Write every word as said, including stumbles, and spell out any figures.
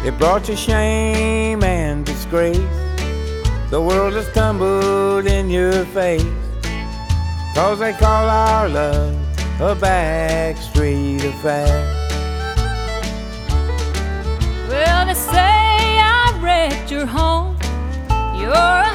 It brought you shame and disgrace. The world has tumbled in your face, 'cause they call our love a backstreet affair. Well, they say I wrecked your home. You're a